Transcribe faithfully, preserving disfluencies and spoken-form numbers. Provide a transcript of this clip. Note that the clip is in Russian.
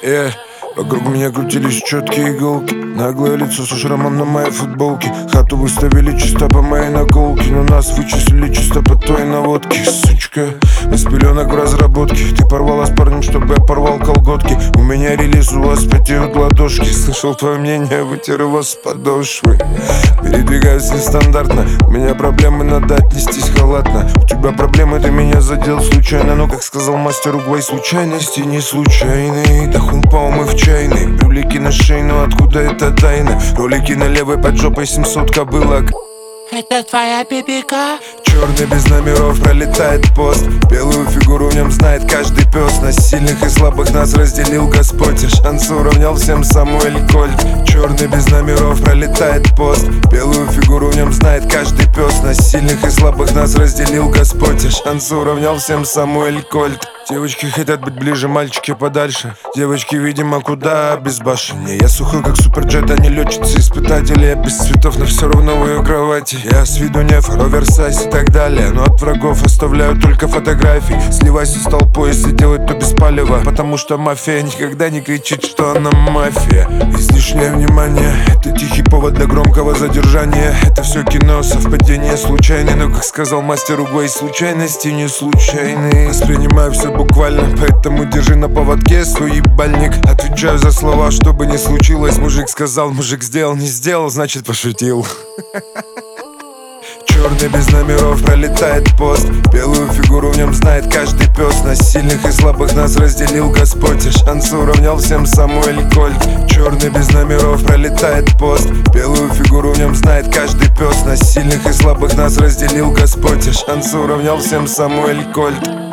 Yeah. Вокруг меня крутились четкие иголки, наглое лицо со шрамом на моей футболке. Хату выставили чисто по моей наколке, но нас вычислили чисто по той наводке. Сучка, без пеленок в разработке. Ты порвала с парнем, чтобы я порвал колготки. У меня релиз, у вас потеют ладошки. Слышал твое мнение, вытер его с подошвы. Передвигаюсь нестандартно, у меня проблемы, надо отнестись халатно. У тебя проблемы, ты меня задел случайно. Но, как сказал мастер Углай, случайности не случайные. Да хумпа мы в чайной, бюлики на шее, но откуда это тайна? Ролики на левой под жопой, семьсот кобылок. Это твоя бибика? Черный без номеров пролетает пост. Белую фигуру в нем знает каждый пес. На сильных и слабых нас разделил Господь, и шансы уравнял всем Самуэль Кольт. Черный без номеров пролетает пост. Белую фигуру в нем знает каждый пес. На сильных и слабых нас разделил Господь, и шансы уравнял всем Самуэль Кольт. Девочки хотят быть ближе, мальчики подальше. Девочки, видимо, куда безбашеннее. Я сухой, как суперджет, а не летчица испытатели. Я без цветов, но все равно в ее кровати. Я с виду неф, оверсайз и так далее, но от врагов оставляю только фотографии. Сливайся с толпой, если делать, то без палева. Потому что мафия никогда не кричит, что она мафия. Излишнее внимание — это тихий повод для громкого задержания. Это все кино, совпадение случайное. Но, как сказал мастер Углай, случайности не случайные. Воспринимаю все буквально, поэтому держи на поводке свой ебальник. Отвечаю за слова, что бы ни случилось. Мужик сказал, мужик сделал, не сделал, значит пошутил. Черный без номеров пролетает пост. Белую фигуру в нем знает каждый пес. На сильных и слабых нас разделил Господь, и шансы уравнял всем Самуэль Кольт. Черный без номеров пролетает пост. Белую фигуру в нем знает каждый пес. На сильных и слабых нас разделил Господь, и шансы уравнял всем Самуэль Кольт.